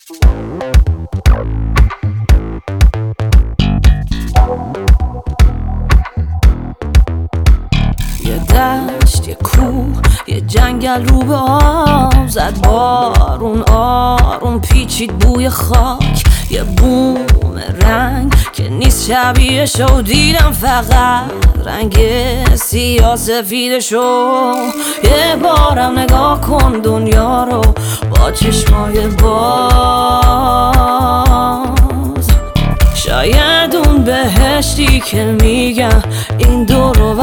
یه دشت، یه کوه، یه جنگل رو به آب زد بارون، آروم پیچید بوی خاک. یه بوم رنگ که نیست شبیهشو دیدم، فقط رنگ سیاه سفیدشو. یه بارم نگاه کن دنیا رو با چشمای باز، شاید اون بهشتی که میگم این دور و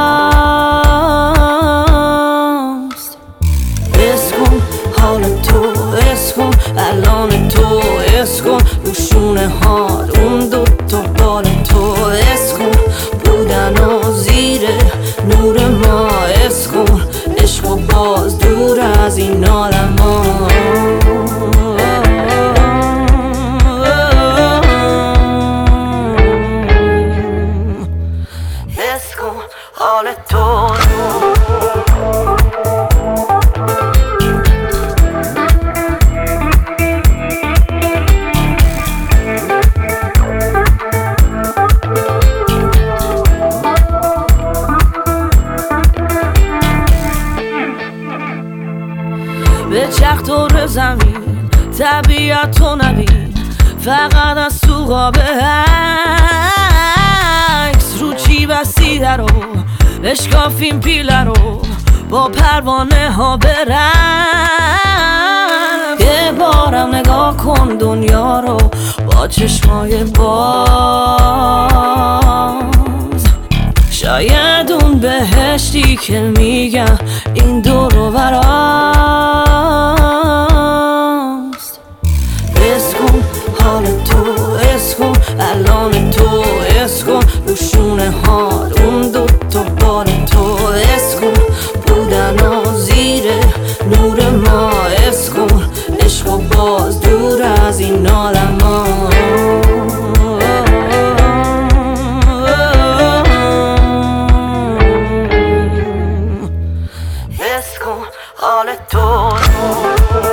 براست. حس کن حال تو، حس کن الان تو، حس کن روشونه حال اون دوتا بال تو، حس کن بودن و زیر نور ما، حس کن عشق و باز دور از این عالم ها. حس کن حال تو. به چرخ دور زمین طبیعت تو نبین، فقط از تو قاب عکس رو چی بسیده رو بشکافیم پیله رو با پروانه ها برم. یه بارم نگاه کن دنیا رو با چشمای باز، شاید اون بهشتی که میگم این دور و براست. حس کن حال تو، حس کن الان تو، حس کن روشونه حال اون دوتا بال تو، حس کن بودن و زیر نور ما، حس کن عشق و باز دور از این عالم ها. حس کن حال تو.